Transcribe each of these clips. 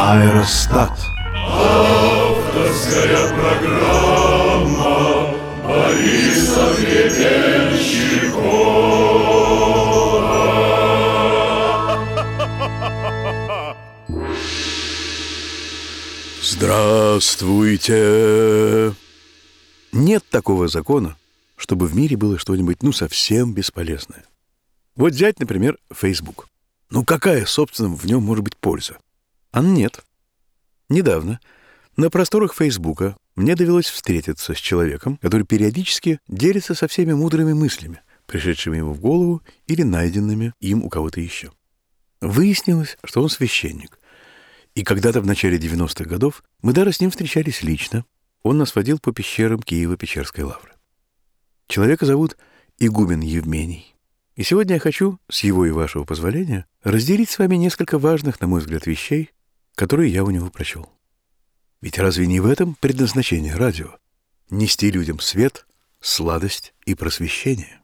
Аэростат. Авторская программа Бориса Гребенщикова. Здравствуйте! Нет такого закона, чтобы в мире было что-нибудь, совсем бесполезное. Вот взять, например, Facebook. Какая, собственно, в нем может быть польза? А нет. Недавно на просторах Фейсбука мне довелось встретиться с человеком, который периодически делится со всеми мудрыми мыслями, пришедшими ему в голову или найденными им у кого-то еще. Выяснилось, что он священник. И когда-то в начале 90-х годов мы даже с ним встречались лично. Он нас водил по пещерам Киево-Печерской лавры. Человека зовут игумен Евмений. И сегодня я хочу, с его и вашего позволения, разделить с вами несколько важных, на мой взгляд, вещей, которые я у него прочел. Ведь разве не в этом предназначение радио? Нести людям свет, сладость и просвещение.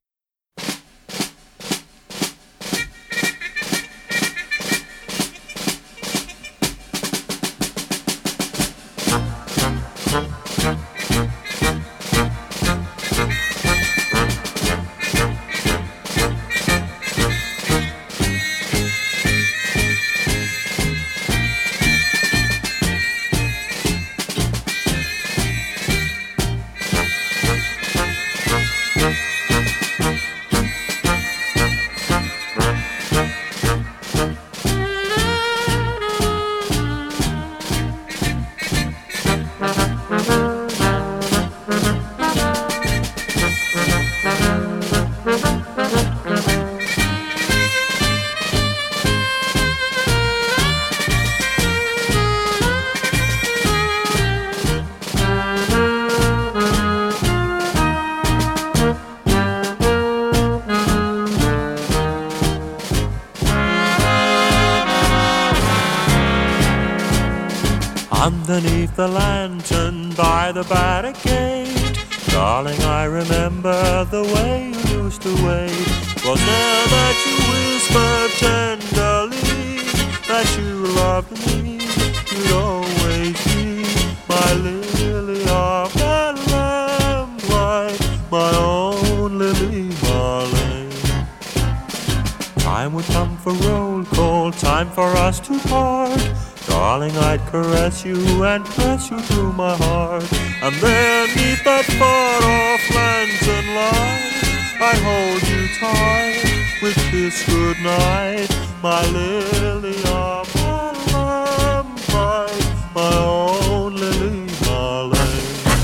Underneath the lantern by the barricade, darling, I remember the way you used to wait. Was there that you whispered tenderly that you loved me? You'd always be my lily of the lamplight, my own Lily Marlene. Time would come for roll call, time for us to part. Darling, I'd caress you and press you to my heart. And then, neath that far-off lantern light, I'd hold you tight with kiss goodnight, my lily of my lamplight, my own Lily Marlene.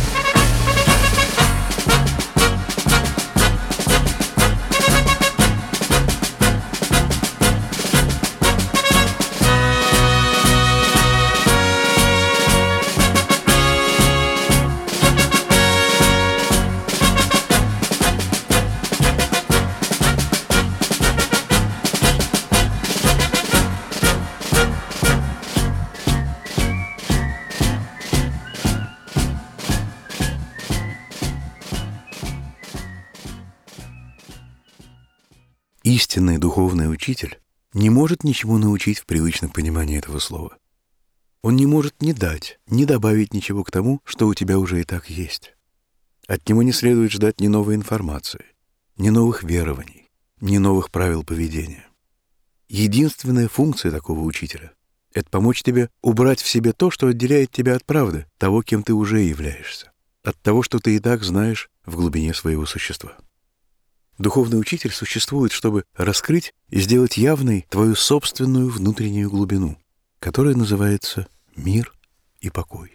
Истинный духовный учитель не может ничему научить в привычном понимании этого слова. Он не может ни дать, ни добавить ничего к тому, что у тебя уже и так есть. От него не следует ждать ни новой информации, ни новых верований, ни новых правил поведения. Единственная функция такого учителя — это помочь тебе убрать в себе то, что отделяет тебя от правды, того, кем ты уже являешься, от того, что ты и так знаешь в глубине своего существа. Духовный учитель существует, чтобы раскрыть и сделать явной твою собственную внутреннюю глубину, которая называется мир и покой.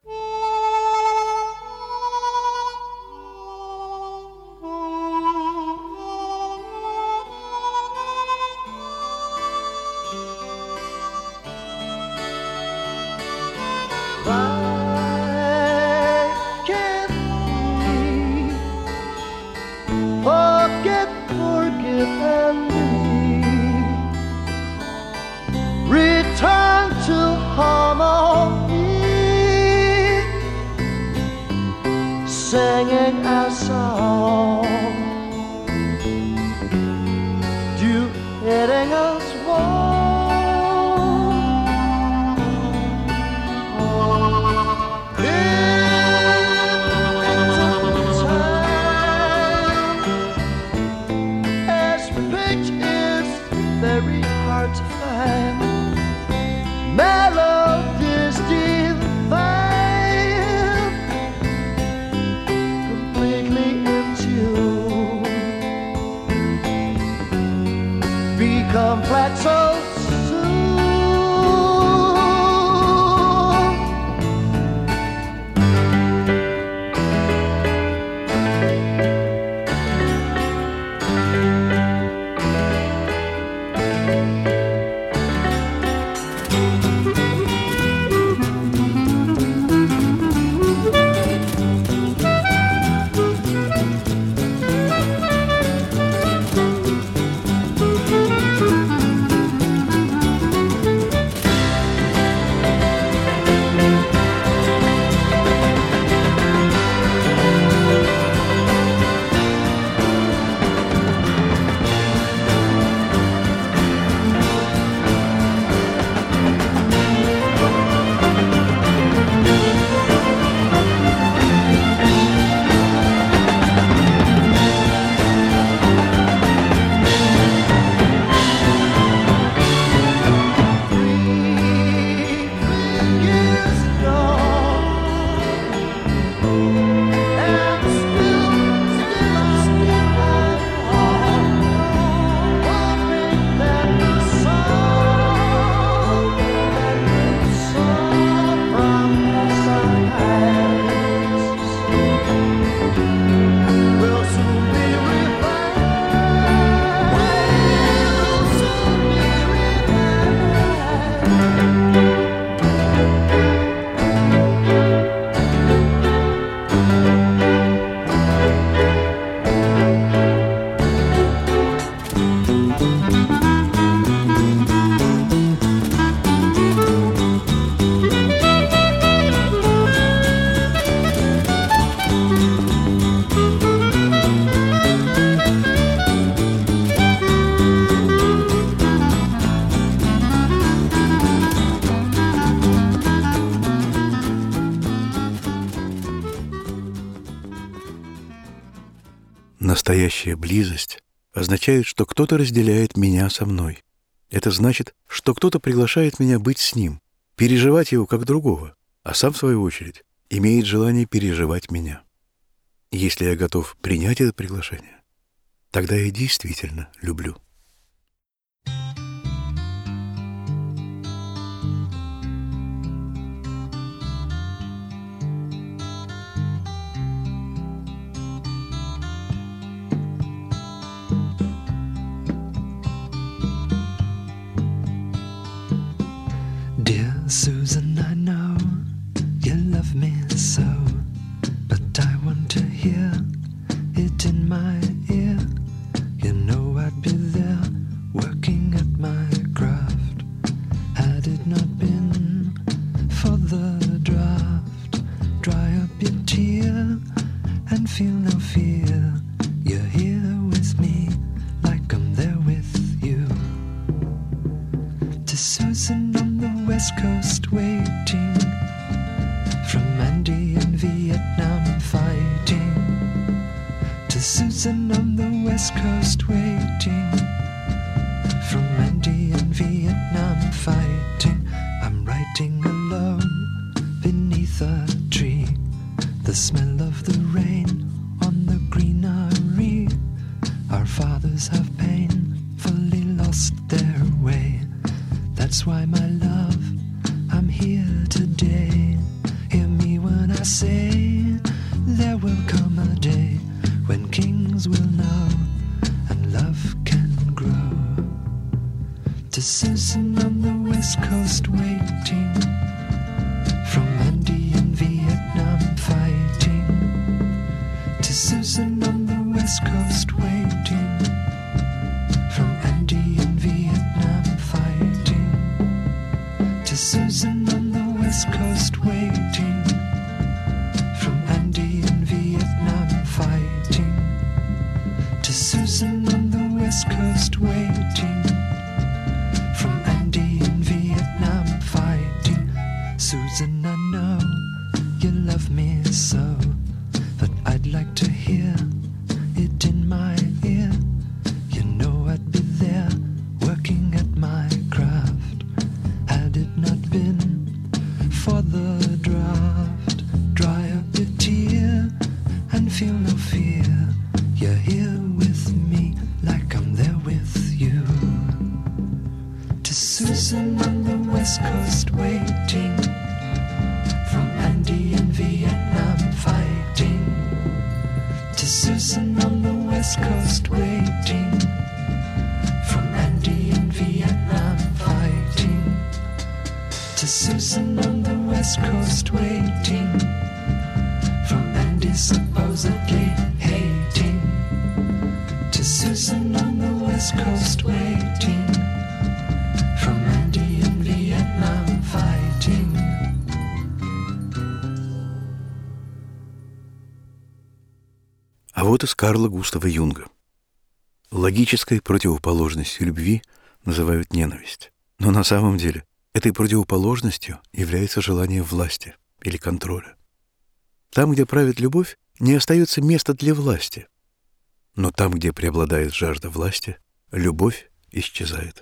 Return to harmony, singing our song, you hitting us wrong. come flat so soon. Настоящая близость означает, что кто-то разделяет меня со мной. Это значит, что кто-то приглашает меня быть с ним, переживать его как другого, а сам, в свою очередь, имеет желание переживать меня. Если я готов принять это приглашение, тогда я действительно люблю. Susan, I know you love me so, but I want to hear it in my ear. You know I'd be there working at my craft, had it not been for the draft. Dry up your tear and feel no fear. You're here with me like I'm there with you. To Susan on the West Coast waiting, from Andy in Vietnam fighting. To Susan on the West Coast waiting, from Andy in Vietnam fighting. I'm writing alone beneath a tree, the smell of the rain on the greenery. Our fathers have painfully lost their way. That's why, my love, I'm here today. Hear me when I say there will come a day when kings will know and love can grow. To Susan on the West Coast waiting, from Andy in Vietnam fighting. To Susan on the West Coast waiting, from Andy in Vietnam fighting. To Susan on the West Coast waiting, from Andy in Vietnam fighting. To Susan on the West Coast waiting, from Andy in Vietnam fighting. Susan, I know you love me so, but I'd like to hear it in my ear. Susan on the West Coast waiting, from Andy in Vietnam fighting, to Susan on the West Coast waiting, from Andy supposedly hating, to Susan on the West Coast waiting, from Andy in Vietnam fighting. А вот из Карла Густава Юнга. Логической противоположностью любви называют ненависть. Но на самом деле этой противоположностью является желание власти или контроля. Там, где правит любовь, не остается места для власти. Но там, где преобладает жажда власти, любовь исчезает.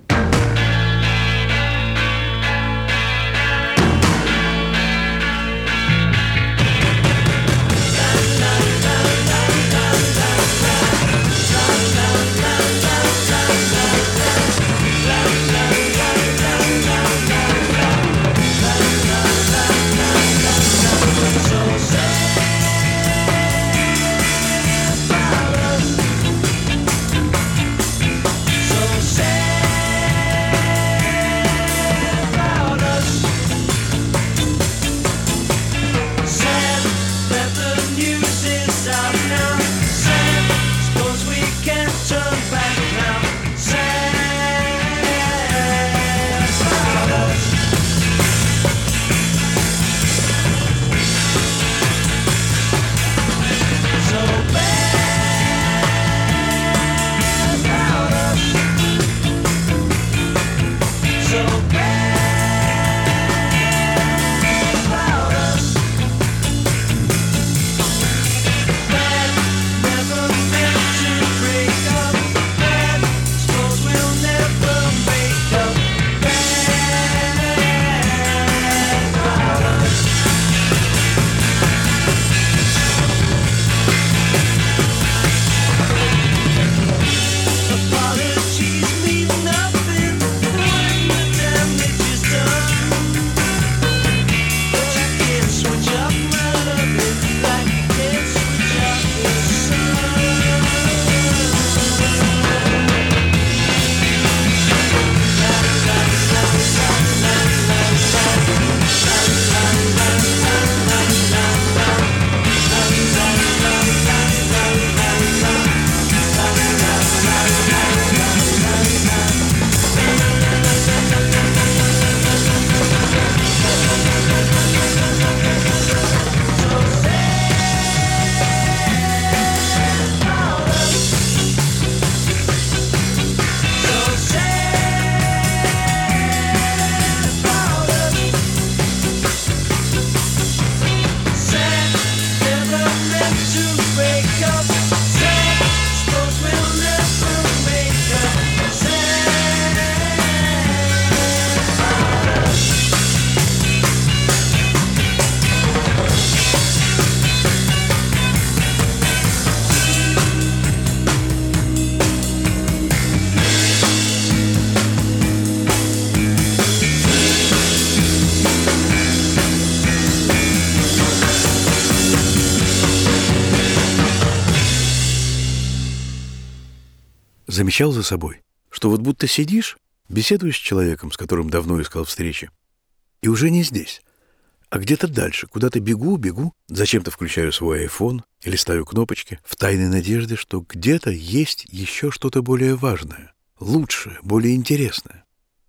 Замечал за собой, что вот будто сидишь, беседуешь с человеком, с которым давно искал встречи, и уже не здесь, а где-то дальше, куда-то бегу, зачем-то включаю свой iPhone или ставлю кнопочки в тайной надежде, что где-то есть еще что-то более важное, лучшее, более интересное.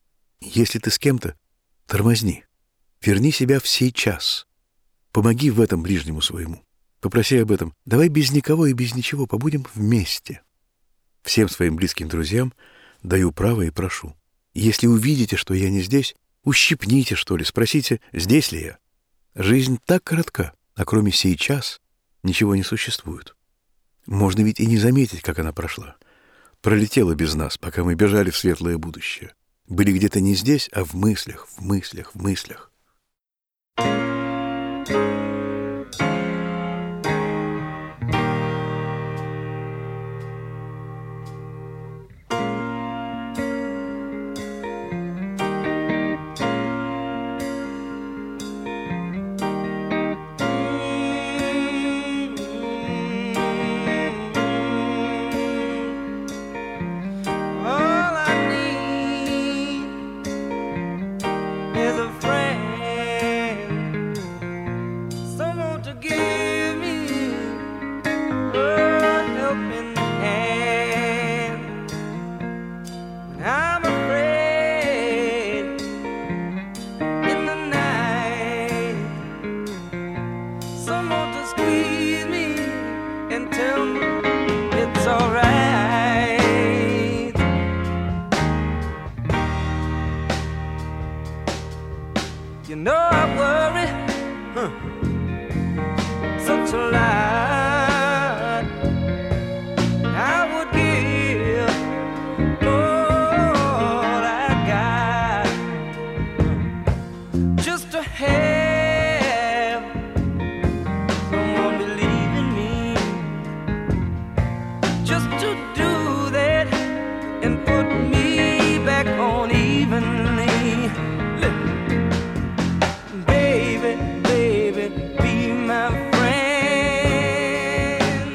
Если ты с кем-то, тормозни, верни себя в сейчас, помоги в этом ближнему своему, попроси об этом, давай без никого и без ничего побудем вместе. Всем своим близким друзьям даю право и прошу. Если увидите, что я не здесь, ущипните, что ли, спросите, здесь ли я. Жизнь так коротка, а кроме сейчас ничего не существует. Можно ведь и не заметить, как она прошла. Пролетела без нас, пока мы бежали в светлое будущее. Были где-то не здесь, а в мыслях, в мыслях, в мыслях. can tell it's alright. You know I worry such a lot. I would give all I got just to have someone believe in me, just to do that and put me back on evenly. Baby, baby, be my friend.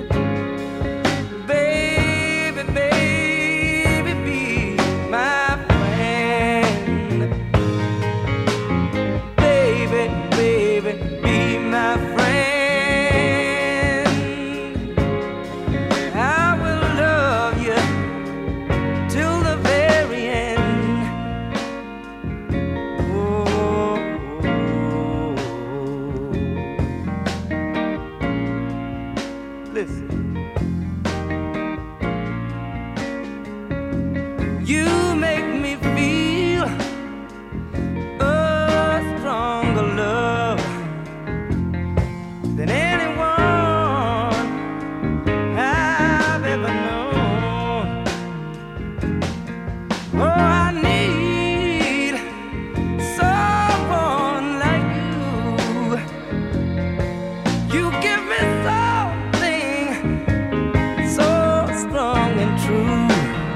Baby, baby, be my friend. Baby, baby, be my friend. I will love you till the very end. Oh, listen. You make me feel a stronger love than anyone I've ever known. Oh, I need someone like you. You give me something so strong and true.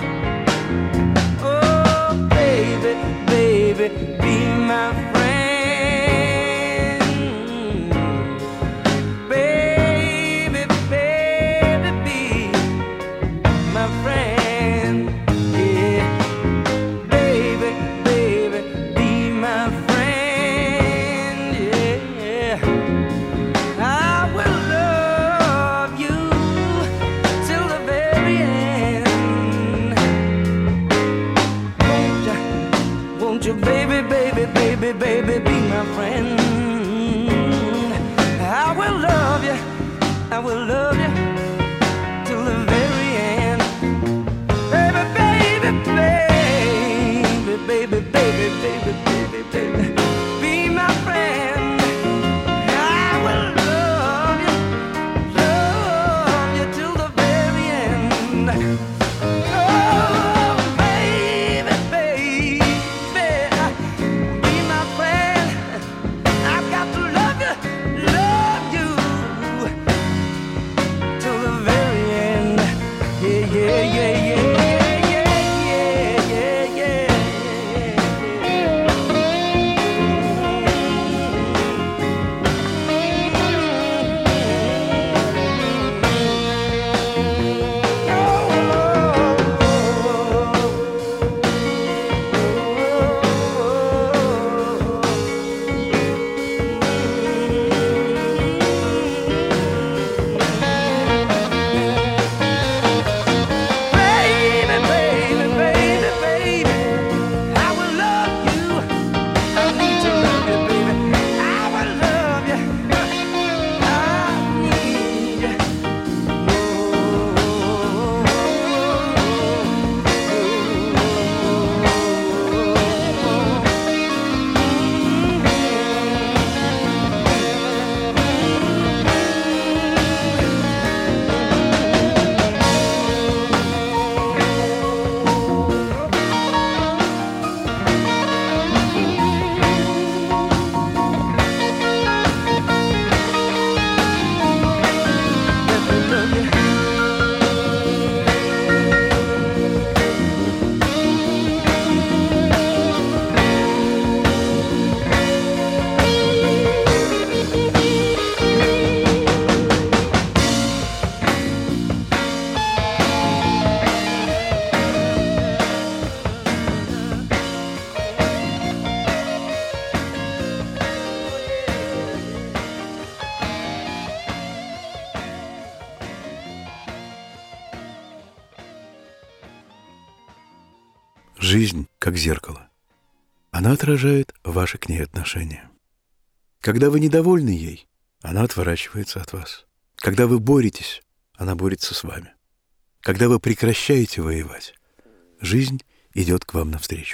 Oh, baby, baby, be my friend. Baby, baby, be my friend. Yeah. Baby, baby, be my friend. Yeah. I will love you till the very end. Won't you, baby, baby, baby, baby, be my friend? I will love you, I will love you till the very end. Baby, baby, baby, baby, baby, baby, baby, baby, be my friend. I will love you till the very end. Oh, baby, baby, be my friend. I've got to love you till the very end. Yeah, yeah, yeah, yeah, yeah, yeah, yeah, baby, baby, baby, baby, I will love you. I need to love you, baby. I will love you. I need you. Жизнь как зеркало. Она отражает ваши к ней отношения. Когда вы недовольны ей, она отворачивается от вас. Когда вы боретесь, она борется с вами. Когда вы прекращаете воевать, жизнь идет к вам навстречу.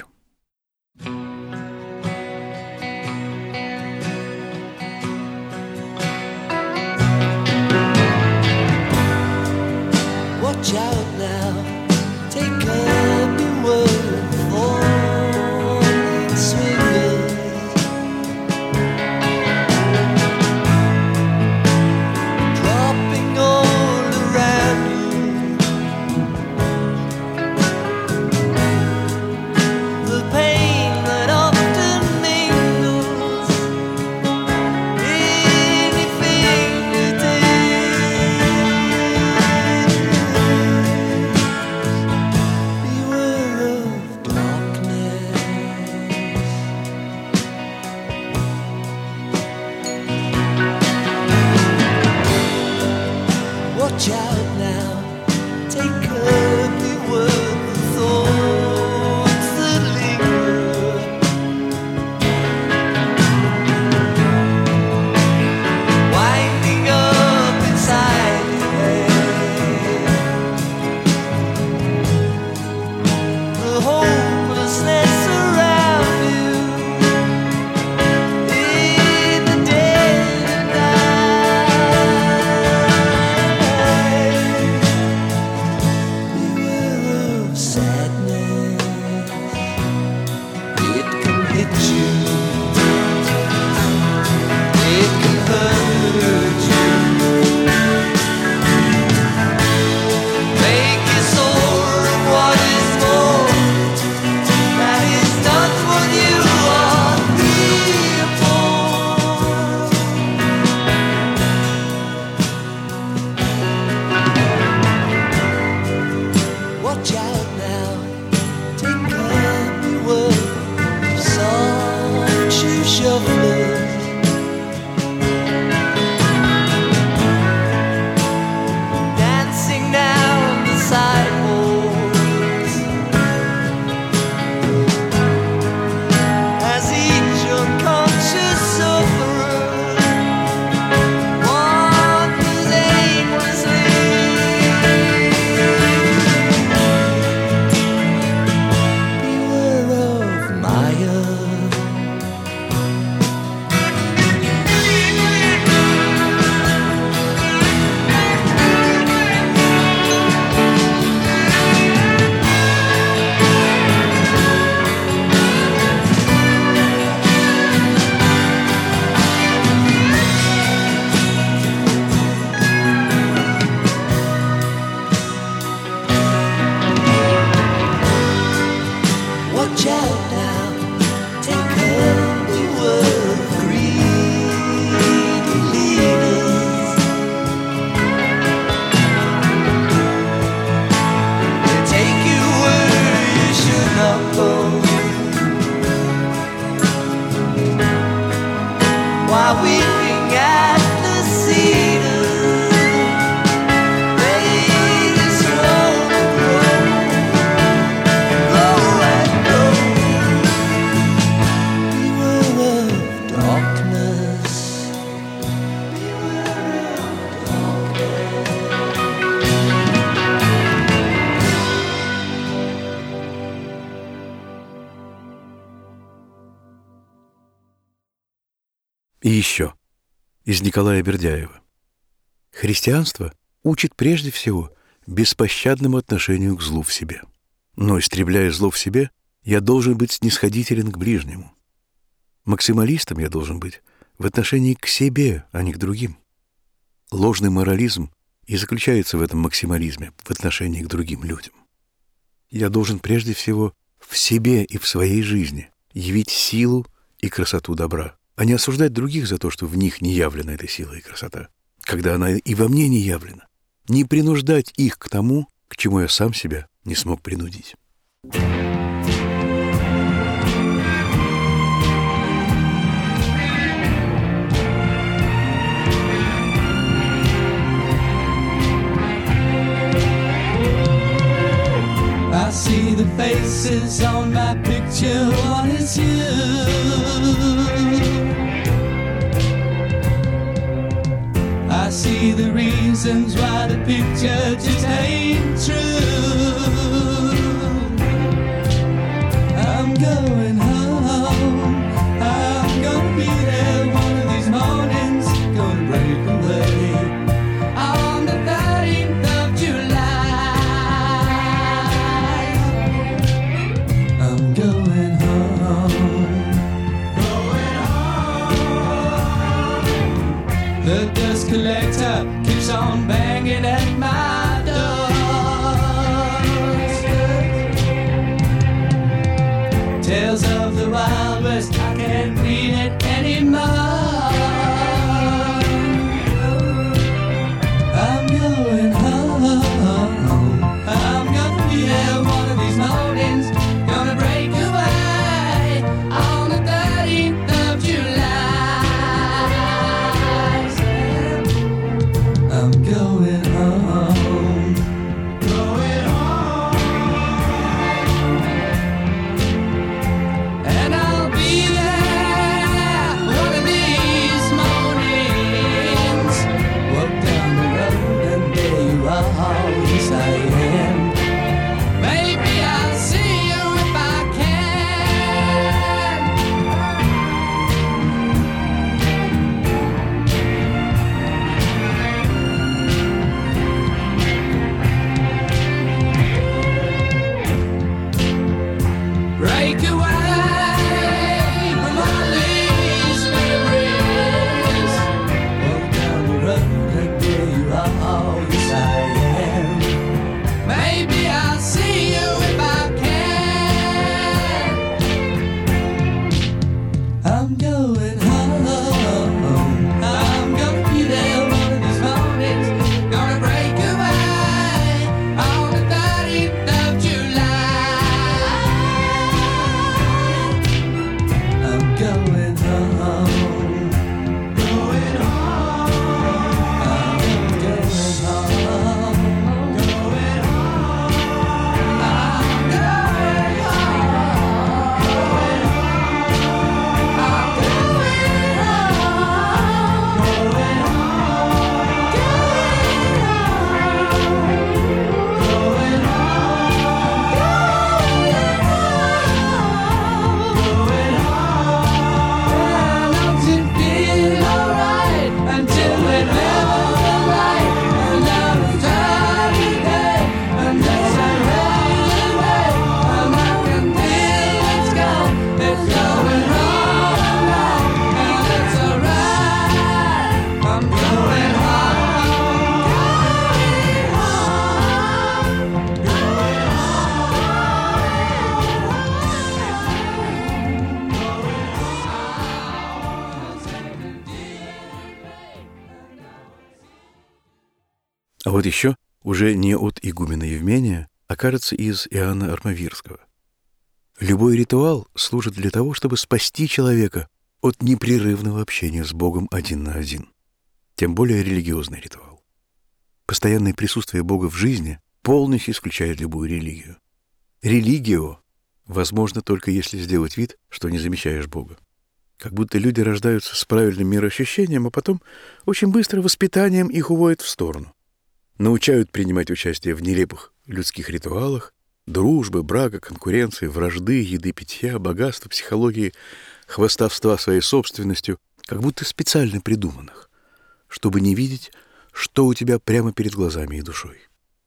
Watch out now, take up your word falling swingers. Dropping all around you. The pain that often mingles. Anything you do. Watch out now, take up the word, the thoughts that linger. Winding up inside your head. The hopelessness around you in the dead of night. Beware of sadness, it can hit you, it can hurt you, make you sore, and what is more, that is not what you are here for. Watch out now, take up your word, soft shoe shufflers. Dancing down the sidewalks as each unconscious sufferer wanders aimlessly. Beware of Maya. Watch out now, take up the word, greedy leaders. They take you where you should not go. While weeping at the cedars, they slowly grow and grow. Beware of darkness. Beware of И еще из Николая Бердяева. Христианство учит прежде всего беспощадному отношению к злу в себе. Но, истребляя зло в себе, я должен быть снисходителен к ближнему. Максималистом я должен быть в отношении к себе, а не к другим. Ложный морализм и заключается в этом максимализме в отношении к другим людям. Я должен прежде всего в себе и в своей жизни явить силу и красоту добра, а не осуждать других за то, что в них не явлена эта сила и красота, когда она и во мне не явлена, не принуждать их к тому, к чему я сам себя не смог принудить. I see the faces on my picture, what is you? I see the reason reasons why the picture just ain't true. I'm going home. I'm gonna be there one of these mornings. Gonna break away on the 13th of July. I'm going home. The dust collector keeps on banging at my door. Tales of the Wild West, I can't read it anymore. I'm going home. I'm gonna be there one of these mornings. Gonna break away on the 13th of July. I'm going home. Going home. And I'll be there one of these mornings. Walk down the road and there you are, yes I am. Maybe I'll see you if I can. Break away from all these memories. Walk down the road and there you are, yes I am. Maybe I'll see you if I can. I'm going home. I'm gonna be there one of these mornings. Gonna break away on the 13th of July. I'm going home. Going home. I'm going home. Going home. I'm going home. Going home. I'm going А вот еще, уже не от игумена Евмения, а, кажется, из Иоанна Армавирского. Любой ритуал служит для того, чтобы спасти человека от непрерывного общения с Богом один на один. Тем более религиозный ритуал. Постоянное присутствие Бога в жизни полностью исключает любую религию. Религио возможно только если сделать вид, что не замечаешь Бога. Как будто люди рождаются с правильным мироощущением, а потом очень быстро воспитанием их уводят в сторону. Научают принимать участие в нелепых людских ритуалах, дружбы, брака, конкуренции, вражды, еды, питья, богатства, психологии, хвастовства своей собственностью, как будто специально придуманных, чтобы не видеть, что у тебя прямо перед глазами и душой.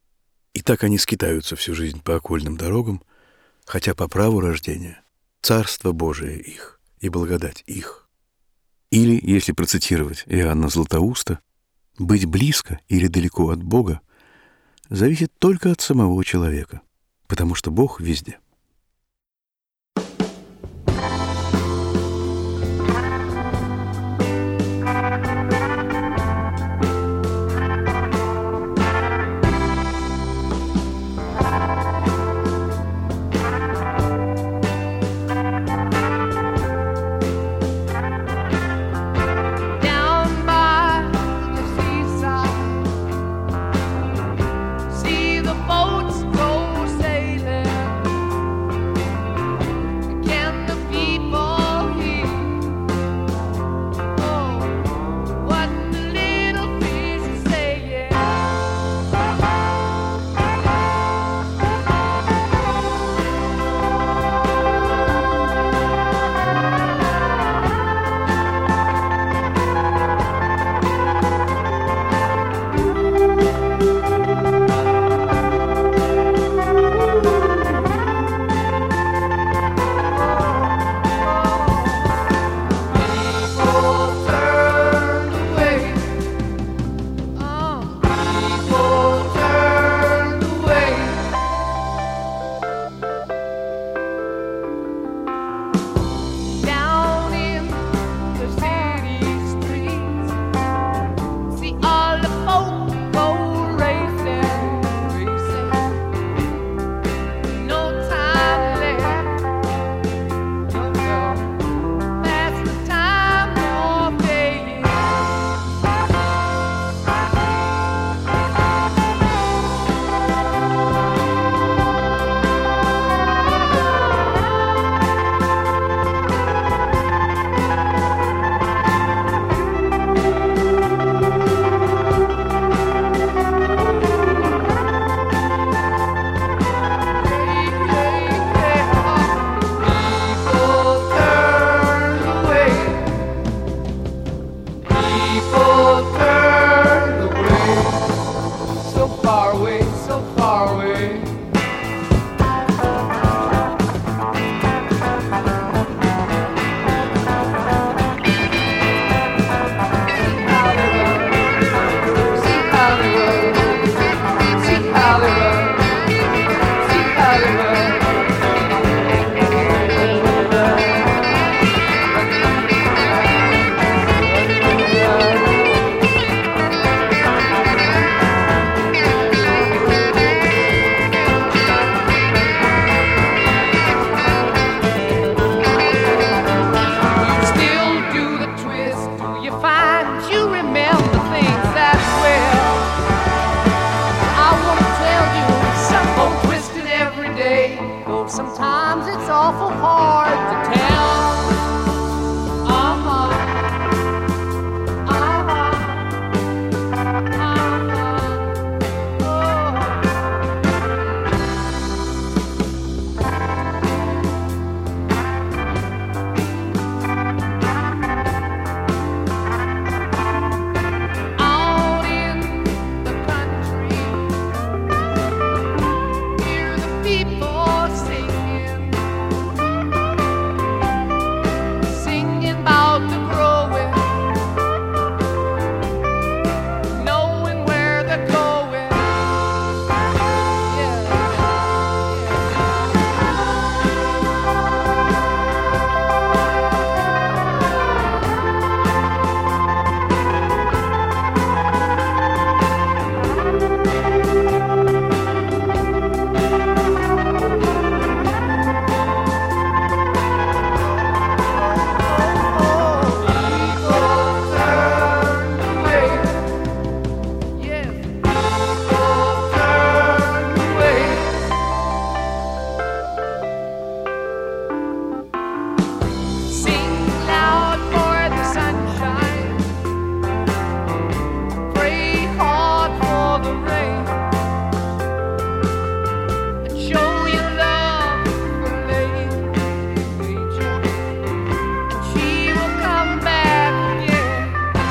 И так они скитаются всю жизнь по окольным дорогам, хотя по праву рождения Царство Божие их и благодать их. Или, если процитировать Иоанна Златоуста, быть близко или далеко от Бога зависит только от самого человека, потому что Бог везде. See the boats go sailing far away, so far away. Sometimes it's awful hard to tell. Out in the country, hear the people singing, singing about the growing, knowing where they're going. Yeah, sing loud for the sunshine, pray hard for the rain, and show your love for nature, and she will come back again.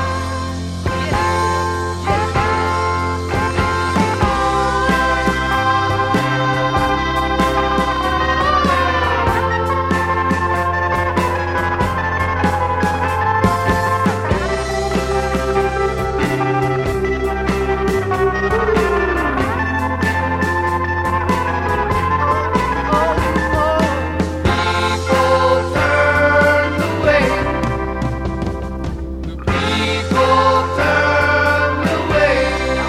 People turn away. People turn away.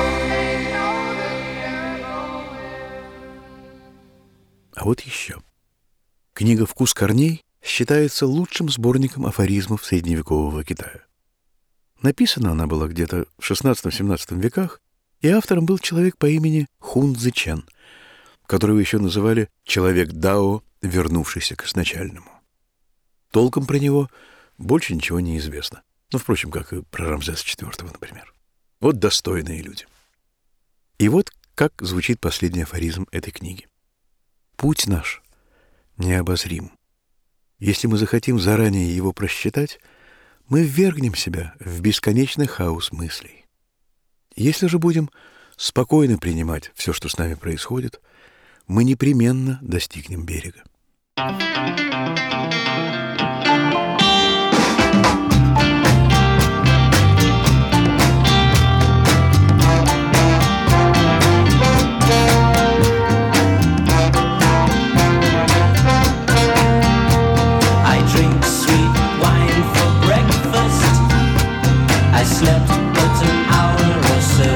А вот еще. Книга «Вкус корней» считается лучшим сборником афоризмов средневекового Китая. Написана она была где-то в XVI-XVII веках, и автором был человек по имени Хун Цзы Чен, которого еще называли «человек Дао, вернувшийся к изначальному». Толком про него больше ничего не известно. Ну, впрочем, как и про Рамзеса IV, например. Вот достойные люди. И вот как звучит последний афоризм этой книги. «Путь наш необозрим. Если мы захотим заранее его просчитать, мы ввергнем себя в бесконечный хаос мыслей. Если же будем спокойно принимать все, что с нами происходит, мы непременно достигнем берега». I drink sweet wine for breakfast. I slept but an hour or so.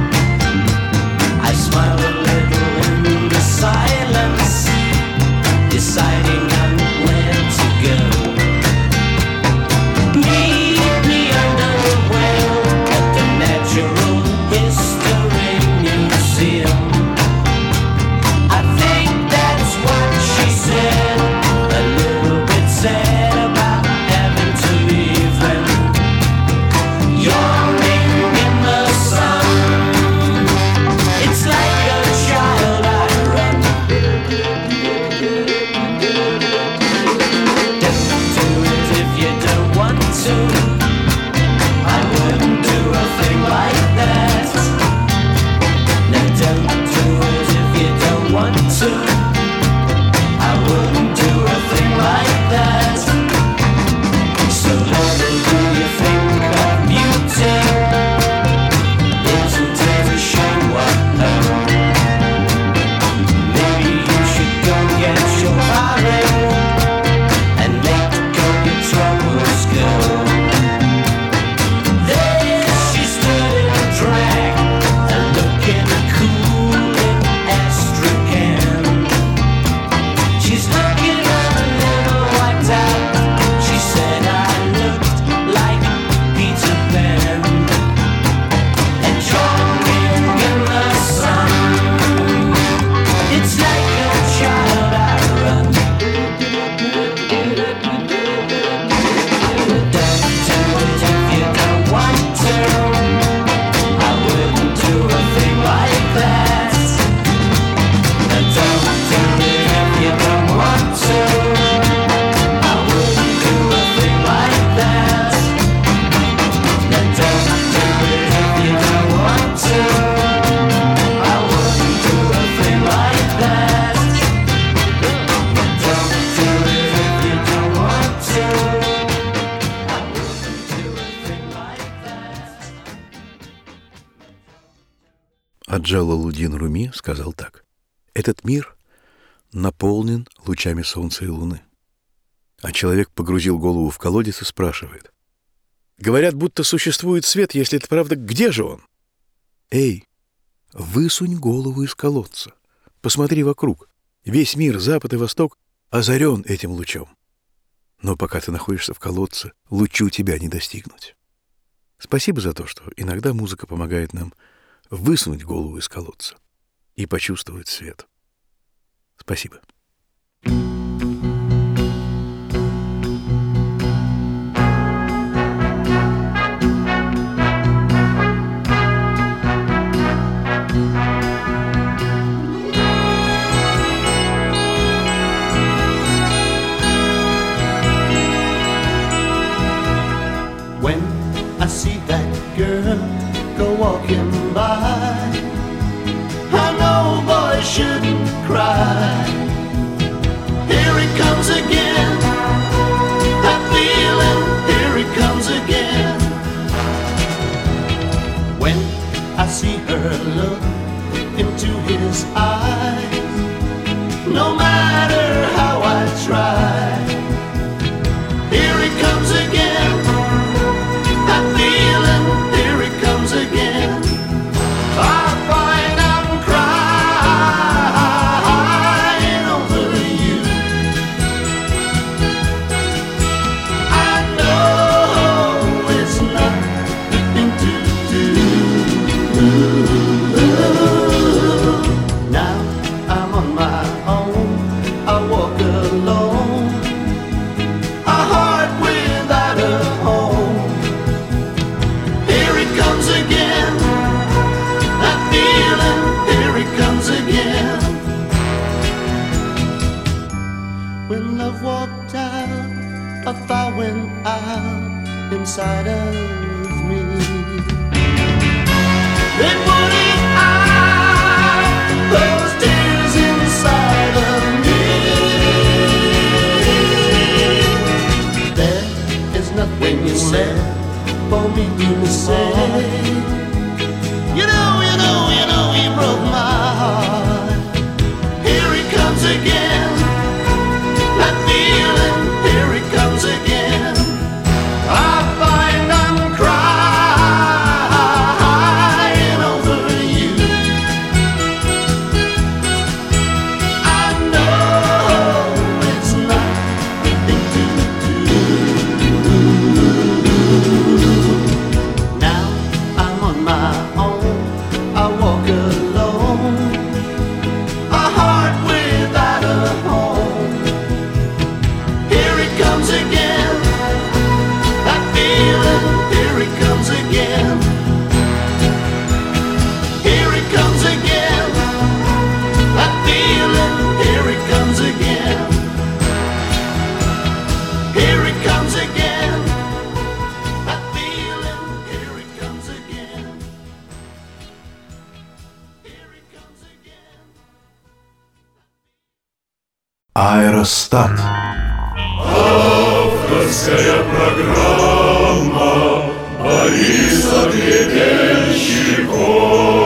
I smile a little in the silence, deciding on where to go. to. I wouldn't do a thing like that. So never do you think of muting? Isn't it a shame what hurt? Maybe you should go get your darling and make go your troubles go. There she stood in a drag and looking cool in Astrakhan. She's looking a little wiped out. She said I looked like Peter Pan, enjoying in the sun. It's like a child I run. Don't do it if you don't want to. I wouldn't do a thing like that. Don't do it if you don't want to. I wouldn't do a thing like that. Don't do it if you don't want to. I wouldn't do a thing like that. Don't do it if you don't want to. I wouldn't do a thing like that. А Джалалуддин Руми сказал так: «Этот мир наполнен лучами солнца и луны». А человек погрузил голову в колодец и спрашивает: «Говорят, будто существует свет, если это правда, где же он?» «Эй, высунь голову из колодца, посмотри вокруг. Весь мир, запад и восток, озарен этим лучом. Но пока ты находишься в колодце, лучу тебя не достигнуть». Спасибо за то, что иногда музыка помогает нам высунуть голову из колодца и почувствовать свет. Спасибо. When I see that girl go walking by, I know boys shouldn't cry. Here he comes again, that feeling, here he comes again. When I see her look into his eyes, no matter how I try, here he comes again, that feeling, here he comes again. I find I'm crying over you. I know it's nothing to do. Now I'm on my own, I walk alone, a heart without a home. Here he comes again, that feeling, here he comes again. When love walked out, a fire went out inside of me. They put it out, those tears inside of me. There is nothing left for me to say. You know, he broke my heart. Here he comes again, that feeling, here he comes again. I find Аэростат. Авторская программа Бориса Гребенщикова.